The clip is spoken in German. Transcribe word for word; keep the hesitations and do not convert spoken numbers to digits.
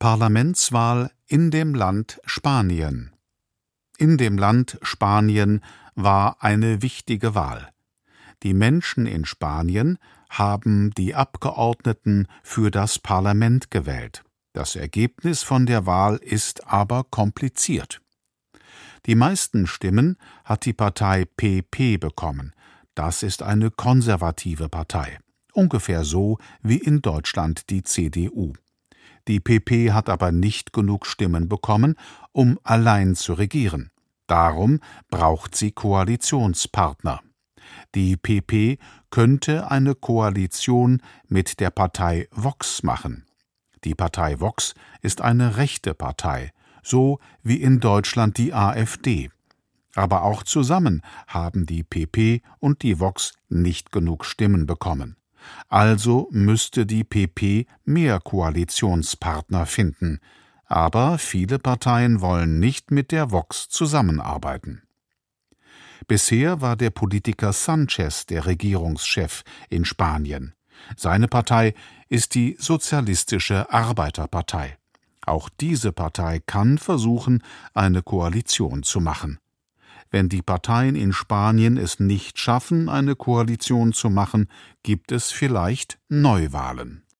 Parlamentswahl in dem Land Spanien. In dem Land Spanien war eine wichtige Wahl. Die Menschen in Spanien haben die Abgeordneten für das Parlament gewählt. Das Ergebnis von der Wahl ist aber kompliziert. Die meisten Stimmen hat die Partei P P bekommen. Das ist eine konservative Partei. Ungefähr so wie in Deutschland die C D U. Die P P hat aber nicht genug Stimmen bekommen, um allein zu regieren. Darum braucht sie Koalitionspartner. Die P P könnte eine Koalition mit der Partei Vox machen. Die Partei Vox ist eine rechte Partei, so wie in Deutschland die A f D. Aber auch zusammen haben die P P und die Vox nicht genug Stimmen bekommen. Also müsste die P P mehr Koalitionspartner finden. Aber viele Parteien wollen nicht mit der Vox zusammenarbeiten. Bisher war der Politiker Sánchez der Regierungschef in Spanien. Seine Partei ist die Sozialistische Arbeiterpartei. Auch diese Partei kann versuchen, eine Koalition zu machen. Wenn die Parteien in Spanien es nicht schaffen, eine Koalition zu machen, gibt es vielleicht Neuwahlen.